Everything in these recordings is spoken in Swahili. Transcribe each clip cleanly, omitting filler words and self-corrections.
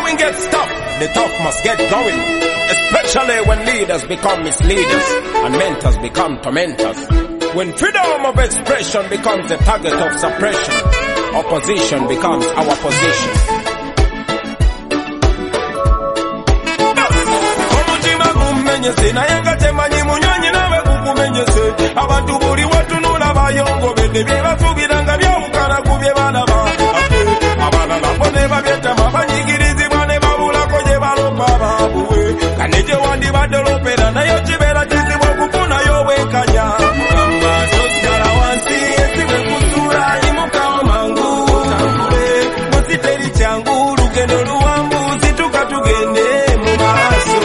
going gets tough, the tough must get going. Especially when leaders become misleaders and mentors become tormentors. When freedom of expression becomes the target of suppression, opposition becomes our position. Abantu buli watunula bayongo bende byebasubiranga byawukana ku bye bana baabwe. Abalala bo ne babyetama banyigirizibwa ne babulako gye balomba baabuwe. Kane gye wandibadde lopera nayo kibeera kizibu okufunayo obwenkanya. Mugamba tosigala wansi esibe kusuula imukawo mangu. Tambule musi teri kyangu lugendo luwanvu situka tugende mu maaso.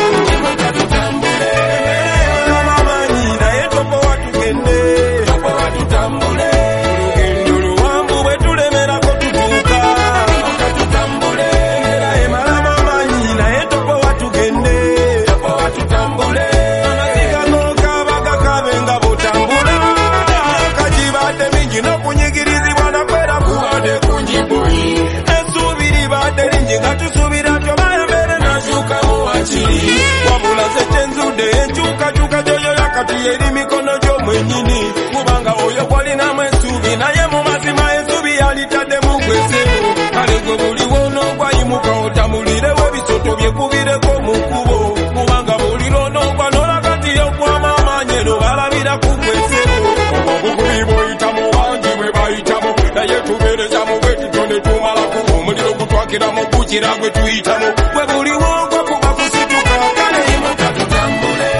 Wabula setenzude enchuka chuka joyo yakati yeri mikono jo mwenyini. Kubanga oyo kwalina mwesubi naye mu mazima ensubi yalitadde mu gwesebo. Kale gwe buli wonogwa yimuka otambulire webisoto byekubireko mu kkubo. Kubanga buli lonogwa nolakati yokwama amanyero balabira ku gwesebo. Obukubi bwoyitamu bangi bwe bayitamu naye tubeereza mu bwe tutonde tumalako. Omuliro gutwakira mu gukira gwe tuyitamu. Gwe buli wongwa kuba kusituka kale yimuka tutambule.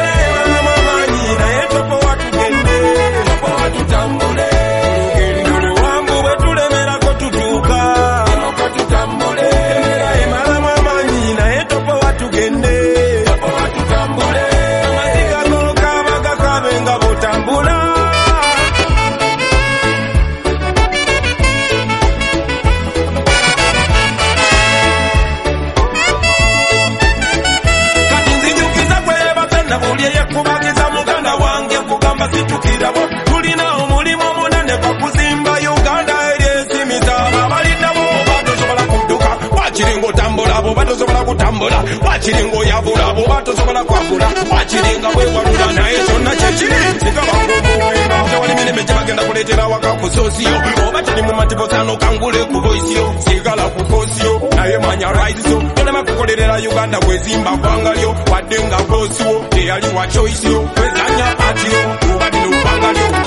Naye topo watugende topo watutambule. Olugendo luwanvu bwe tulemerako tutuuka. Yimuka tutambule. Emalamu amaanyi naye topo watugende topo watutambule. Amaziga g'olukaba gakabe nga bw'otambula. Kubagiza muganda wange kugamba situkirabo. Tulina omulimu munene gwakuzimba Uganda eryesimiza abaliddawo. Oba tosobola kudduka wakiringa otambula, bw'oba tosobola kutambula wakiringa oyabula, bw'oba tosobola kwabula wakiringa bwewalula. Naye kyonna kyekiri sigabanga omuwendo tewali mirembe gye bagenda kuleetera waka ku soosiyo. Oba teri mu mativo sano kangule ku voisiyo sigala ku koosiyo naye manya raisiyo. Tolema kukolerera Uganda bwezimba gwangalyo wadde nga boosiwo teyali wa choisiyo. Wezanya patiyo kuba dino bangalyo